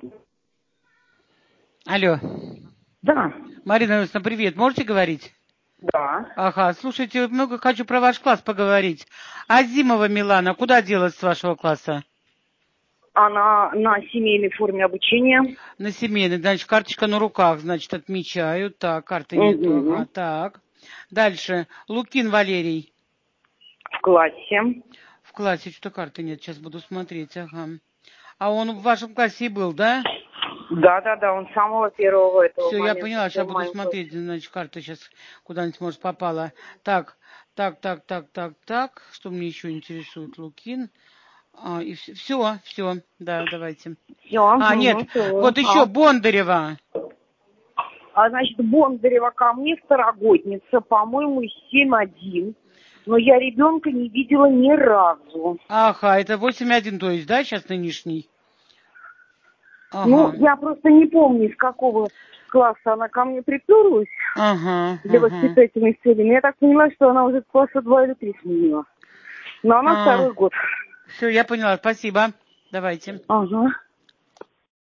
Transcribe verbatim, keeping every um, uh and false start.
Алло. Да. Марина Ивановна, привет. Можете говорить? Да. Ага, слушайте, много хочу про ваш класс поговорить. Азимова Милана, куда делась с вашего класса? Она на семейной форме обучения. На семейной, значит, карточка на руках, значит, отмечаю. Так, карты нету, Угу. ага, так. Дальше, Лукин Валерий. В классе. В классе что-то карты нет, сейчас буду смотреть, ага. А он в вашем классе и был, да? Да, да, да, он с самого первого этого Все, я момента. поняла, сейчас буду смотреть, значит, карта сейчас куда-нибудь, может, попала. Так, так, так, так, так, так, что мне еще интересует, Лукин. А, и все, все, все, да, давайте. Все, А, нет, угу, все. вот еще А. Бондарева. а, значит, Бондарева ко мне второгодница, по-моему, семь один. Но я ребенка не видела ни разу. Ага, это восемь один, то есть, да, сейчас нынешний? Ну, Ага. я просто не помню, из какого класса она ко мне приперлась Ага, для ага. воспитательных целей. Но я так поняла, что она уже класса два или три сменила. Но она А, второй год. все, я поняла, спасибо. Давайте. Ага.